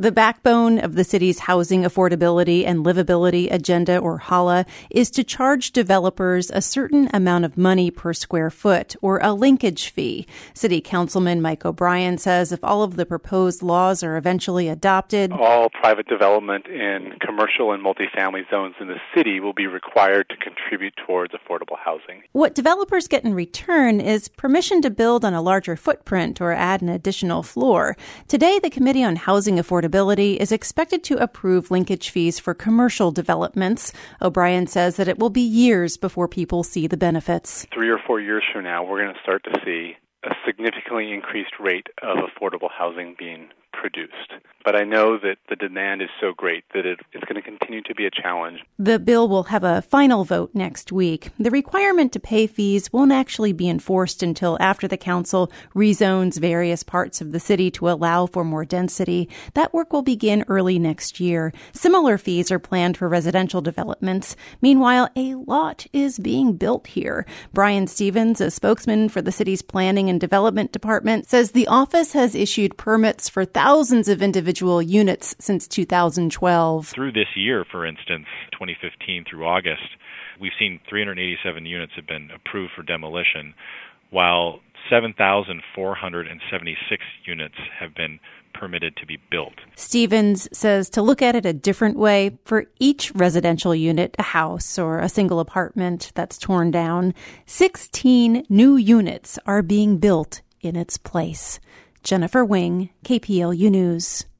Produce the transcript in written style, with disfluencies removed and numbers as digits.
The backbone of the city's housing affordability and livability agenda, or HALA, is to charge developers a certain amount of money per square foot, or a linkage fee. City Councilman Mike O'Brien says if all of the proposed laws are eventually adopted, all private development in commercial and multifamily zones in the city will be required to contribute towards affordable housing. What developers get in return is permission to build on a larger footprint or add an additional floor. Today, the Committee on Housing Affordability is expected to approve linkage fees for commercial developments. O'Brien says that it will be years before people see the benefits. 3 or 4 years from now, we're going to start to see a significantly increased rate of affordable housing being produced. But I know that the demand is so great that it's going to continue to be a challenge. The bill will have a final vote next week. The requirement to pay fees won't actually be enforced until after the council rezones various parts of the city to allow for more density. That work will begin early next year. Similar fees are planned for residential developments. Meanwhile, a lot is being built here. Brian Stevens, a spokesman for the city's Planning and Development Department, says the office has issued permits for thousands of individual units since 2012. Through this year, for instance, 2015 through August, we've seen 387 units have been approved for demolition, while 7,476 units have been permitted to be built. Stevens says to look at it a different way, for each residential unit, a house or a single apartment that's torn down, 16 new units are being built in its place. Jennifer Wing, KPLU News.